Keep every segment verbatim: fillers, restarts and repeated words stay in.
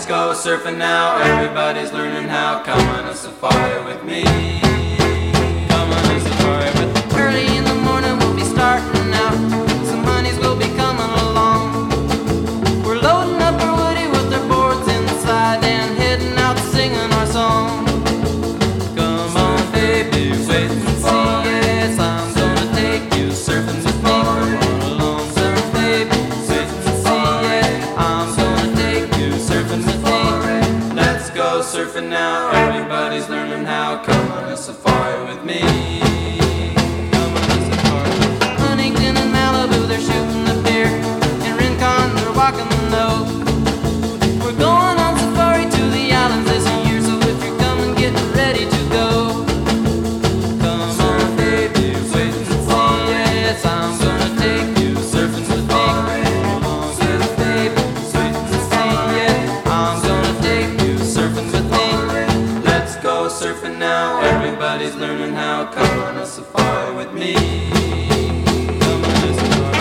Let's go surfing now, everybody's learning how. Come on a safari with me. Come on a safari with me. Early in the morning we'll be starting out. Some honeys will be coming along. We're loading up our woody with our boards inside and heading out singing our song. Come on baby, wait and see. Yes, I'm gonna take you surfing with me. Come on along, surf baby, wait and see. Yeah, I'm gonna take you surfing with me. Let's go surfing now, everybody's learning how. Come on a safari with me. Come on a safari. Huntington and Malibu, they're shooting the pier. In Rincon, they're walking the nose. We're going on safari to the islands this year, so if you're coming, get ready to go. Come on, baby, wait and see. Yes, I'm gonna take you surfing with me. Come on, yes, baby, wait and see. Yeah, I'm gonna take you surfing with me. Let's go surfing now, everybody's learning how. Come on a safari with me. Come on a safari.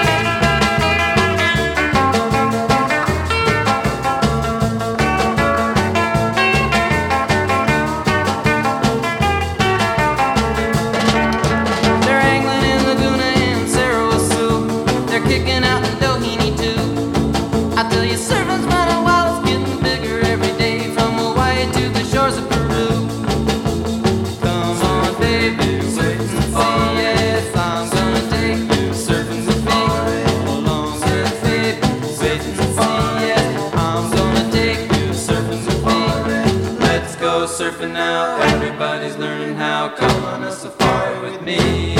They're angling in Laguna and Sarasoo. They're kicking out in Doheny too. I tell you, surfing's running wild, it's getting bigger every day, from Hawaii to the shores of Peru. Come on, baby, wait and see. Yes, I'm gonna take you surfing with me. Come along, yes, baby, wait and see. Yes, I'm gonna take you surfing with me. Let's go surfing now, everybody's learning how. Come on a safari with me.